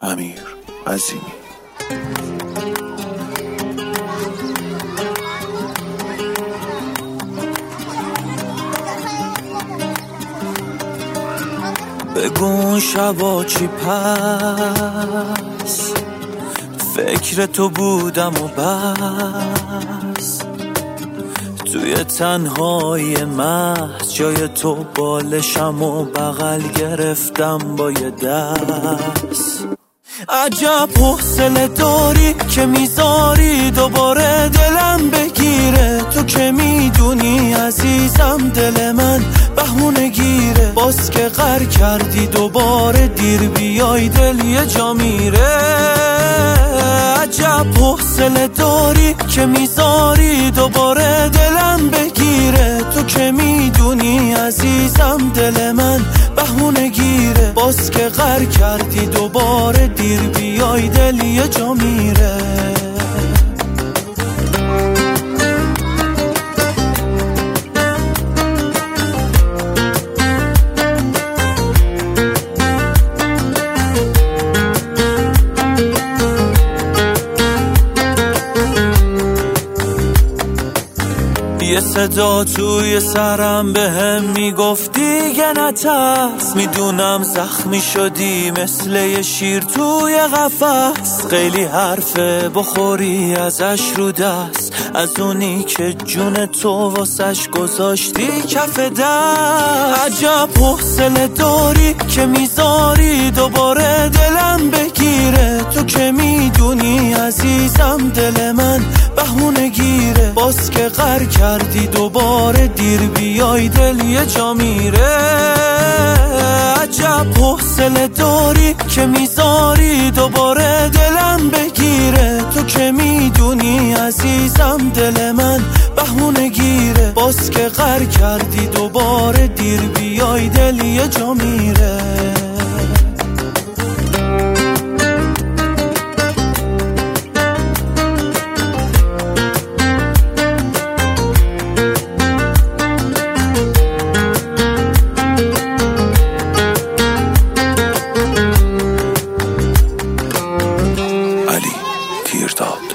امیر عظیمی. بگو شبا چی پس فکر تو بودم و بس، توی تنهای محض جای تو بالشم و بغل گرفتم با یه دست. عجب حوصله داری که میذاری دوباره دلم بگیره، تو که میدونی عزیزم دل من بهونه گیره، باز که غر کردی دوباره دیر بیای دل یه جا میره. عجب حوصله داری که میذاری دوباره دلم بگیره، تو که میدونی عزیزم دل من بهونه گیره، باز که غر کردی دوباره دیر بیای دل یه جا میره. یه صدا توی سرم بهم میگفت دیگه نترس، میدونم زخمی شدی مثل یه شیر توی قفس، خیلی حرفه بخوری ازش رو دست، از اونی که جون تو واسش گذاشتی کف دست. عجب حوصله داری که میذاری دوباره دلم بگیره، تو که میدونی عزیزم دل من بهونه گیره، باز که غر کردی دوباره دیر بیای دل یه جا میره. عجب حوصله داری که میذاری دوباره دلم بگیره، تو که میدونی عزیزم دل من بهونه گیره، باز که غر کردی دوباره دیر بیای دل یه جا میره. علی تیرداب.